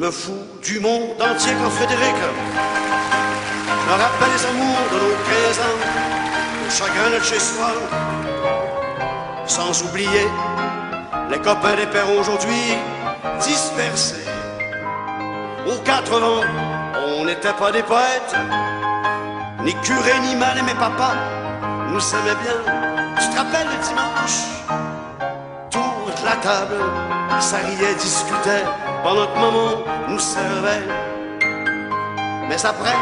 me fous du monde entier quand Frédéric me rappelle les amours de nos 15 ans, le chagrin de chez soi, sans oublier les copains des pères aujourd'hui dispersés. Aux 80, on n'était pas des poètes, ni curés ni mal aimés papa, nous s'aimait bien. Tu te rappelles le dimanche, tour de la table, ça riait, discutait, pendant que maman nous servait. Mais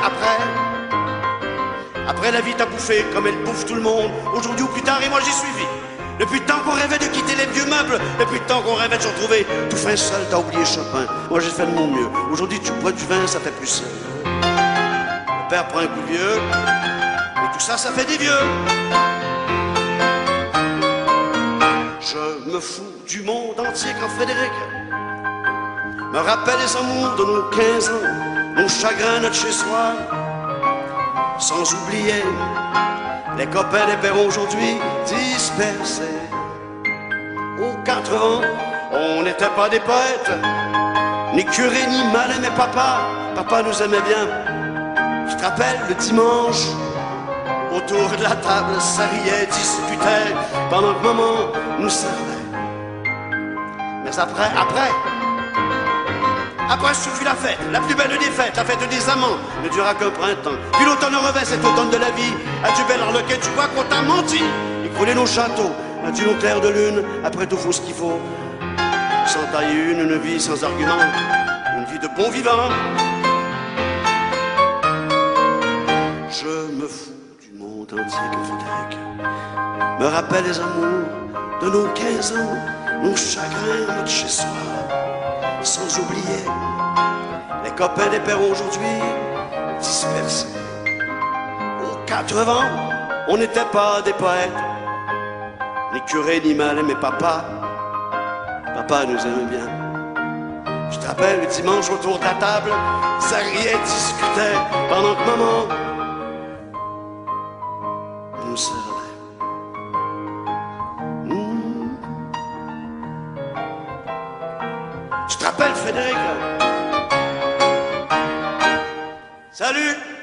après la vie t'a bouffé comme elle bouffe tout le monde, aujourd'hui ou plus tard, et moi j'ai suivi. Depuis le temps qu'on rêvait de quitter les vieux meubles, depuis le temps qu'on rêvait de se retrouver tout fin seul, t'as oublié Chopin. Moi j'ai fait de mon mieux. Aujourd'hui tu bois du vin, ça fait plus seul. Le père prend un coup de vieux, et tout ça, ça fait des vieux. Je me fous du monde entier quand Frédéric me rappelle les amours de nos 15 ans, nos chagrins, notre chez-soi, sans oublier les copains des pères aujourd'hui dispersés. Aux 80, on n'était pas des poètes, ni curés ni mal aimés papa. Papa nous aimait bien. Je te rappelle le dimanche, autour de la table, ça riait, discutait, pendant que maman nous servait. Mais après surgit la fête, la plus belle des fêtes, la fête des amants, ne dura qu'un printemps. Puis l'automne revint, cet automne de la vie. Adieu belle Arlequin, tu vois qu'on t'a menti. Écrouler nos châteaux, adieu nos clairs de lune. Après tout, faut ce qu'il faut. Sans taille une vie sans argument, une vie de bon vivant. Je me fous du monde entier que Frédéric me rappelle les amours de nos 15 ans, nos chagrins, notre chez-soi. Sans oublier les copains des pères aujourd'hui dispersés. Aux 80, on n'était pas des poètes, ni curés ni mal aimés papa. Papa nous aimait bien. Je te rappelle le dimanche autour de la table, ça riait, discutait, pendant que maman nous servait. Tu te rappelles, Frédéric? Salut!